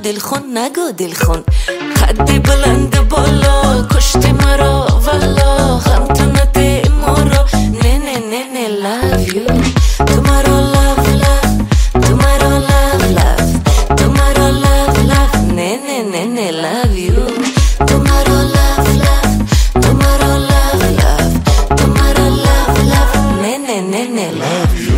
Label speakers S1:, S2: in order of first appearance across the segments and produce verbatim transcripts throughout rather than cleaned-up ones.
S1: دلخون نگو دلخون. قدی بلند بالا کشتی مرا والا، هم تو نده ما رو نه نه نه نه love you. تو مرا love love، تو مرا love love، تو مرا love love نه نه نه نه love you. تو مرا love love، تو مرا love love، تو مرا love love نه نه نه نه love you.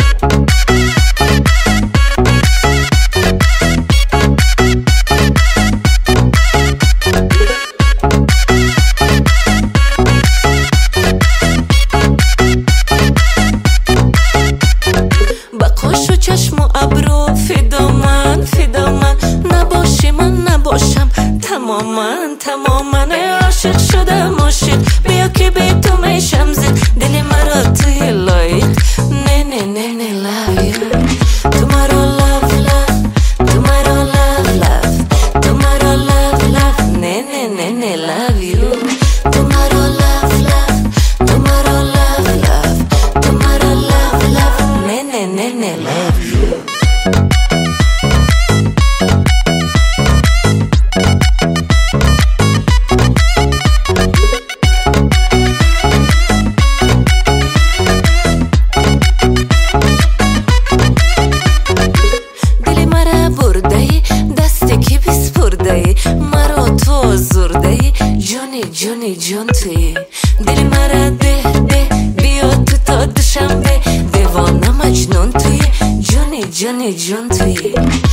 S1: چشم و ابرو فدا من فدا من، نباشی من نباشم تماما تماما. عاشق شدم عاشق، بیا که به تو میشم زد، دل مرا توی لایق نه نه نه نه love you. تو مرا love love، تو مرا love love، تو مرا love love نه نه نه نه love you. تو مرا love love، تو مرا love love، تو مرا love love نه نه نه نه love you. مرا تو زرده جونی جونی جون توی دل مرا ده ده، بیا تو تا دوشنبه دیوانه مجنون توی جونی جونی جون توی.